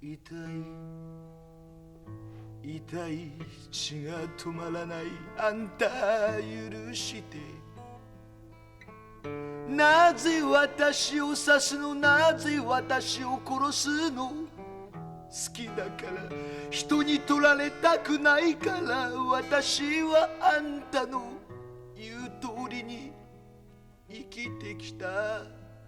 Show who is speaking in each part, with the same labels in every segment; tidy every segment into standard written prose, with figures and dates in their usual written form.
Speaker 1: 痛い痛い血が止まらないあんた許してなぜ私を刺すのなぜ私を殺すの好きだから人に取られたくないから私はあんたの言う通りに生きてきた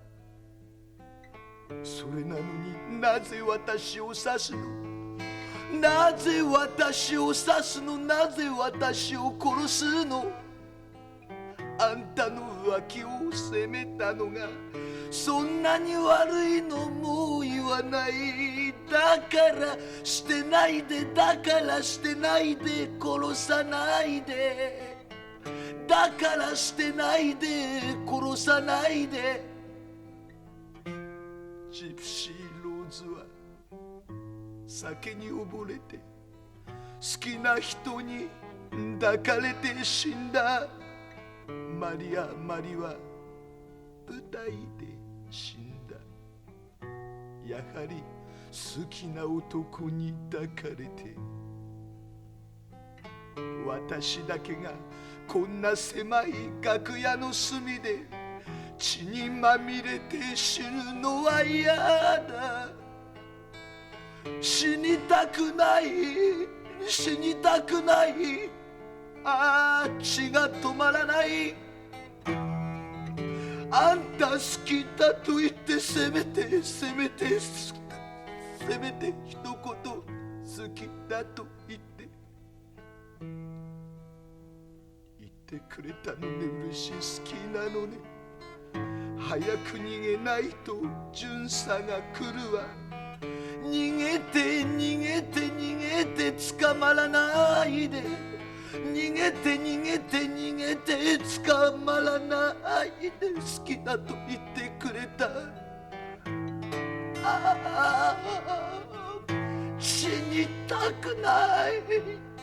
Speaker 1: それなのになぜ私を刺すのなぜ私を刺すのなぜ私を殺すのあんたの浮気を責めたのがそんなに悪いのもう言わないだからしてないでだからしてないで殺さないでだからしてないで殺さないでジプシーローズは酒に溺れて好きな人に抱かれて死んだマリア・マリは舞台で死んだやはり好きな男に抱かれて私だけがこんな狭い楽屋の隅で血にまみれて死ぬのは嫌だ死にたくない死にたくないああ血が止まらないあんた好きだと言ってせめて一言好きだと言ってくれたのね嬉しい好きなのね早く逃げないと巡査が来るわ逃げて逃げて逃げて捕まらないで逃げて逃げて逃げて捕まらないで好きだと言ってくれたああ死にたくない